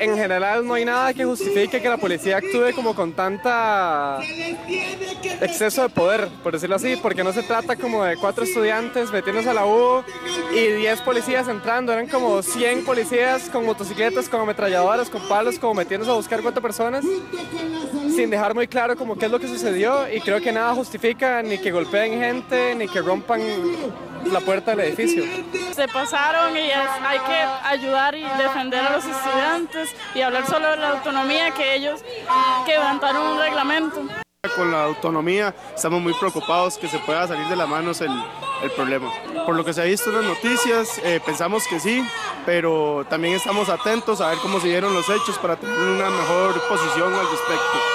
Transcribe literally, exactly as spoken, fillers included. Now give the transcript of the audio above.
en general no hay nada que justifique que la policía actúe como con tanta exceso de poder, por decirlo así, porque no se trata como de cuatro estudiantes metiéndose a la U y diez policías entrando, eran como cien policías con motocicletas, con ametralladoras, con palos, como metiéndose a buscar cuatro personas, sin dejar muy claro como qué es lo que sucedió, y creo que nada justifica ni que golpeen gente, ni que rompan la puerta del edificio. Se pasaron y es, hay que ayudar y defender a los estudiantes y hablar solo de la autonomía, que ellos quebrantaron un reglamento. Con la autonomía estamos muy preocupados que se pueda salir de las manos el, el problema. Por lo que se ha visto en las noticias, eh, pensamos que sí, pero también estamos atentos a ver cómo se dieron los hechos para tener una mejor posición al respecto.